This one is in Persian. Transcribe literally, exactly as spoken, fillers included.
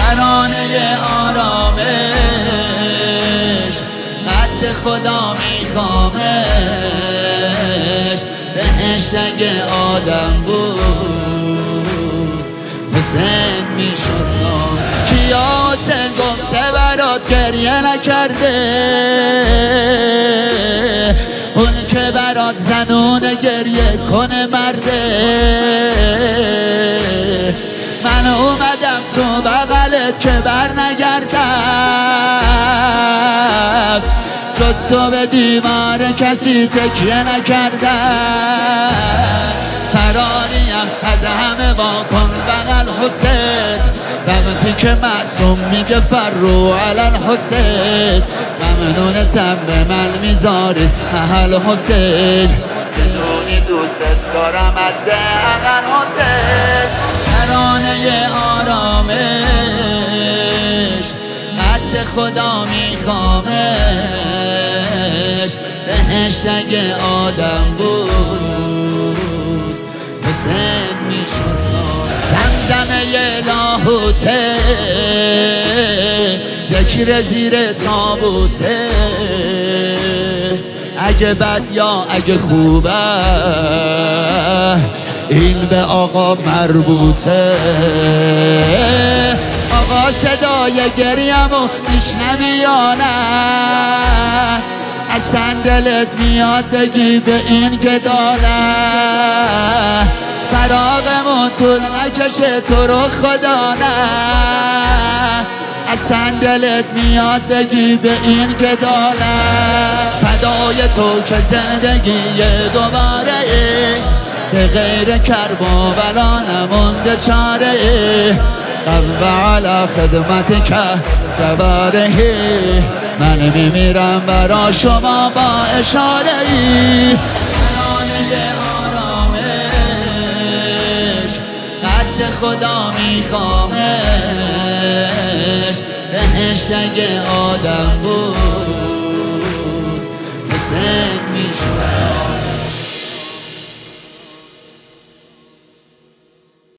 ترانه آرامش قد خدا میخوامش. بهشت اگه آدم بود حسین میشد نام. کیا حسین گفته برات گریه نکرده؟ اون که برات زنونه گریه کنه مرده. من اومدم تو بغلت که بر نگردم، جز تو به دیوار کسی تکیه نکردم. فراریم از همه واکن بغل حسین، وقتی که معصوم میگه فرو علی الحسین. ممنونتم به من میذاری محل حسین، بدونی دوست دارم از اقل حسین. ترانه آرامش قد خدا میخوامش. بهشت اگه آدم بود حسین میشد نام. زمزمه لاهوته ذکر زیر تابوته، اگه بد یا اگه خوبه این به آقا مربوطه. آقا صدای گریمو میشنوی یا نه؟ اصلا دلت میاد بگی به این که داره فراغمون طول نکشه تو رو خدا نه؟ اصلا دلت میاد بگی به این که داره فدای تو که زندگی دوباره به غیر کرب و بلا نمونده چاره. قلب علی خدمت که جواره، من میمیرم برا شما با اشاره ای. ترانه آرامش قد خدا میخوامش. بهشت اگه آدم بود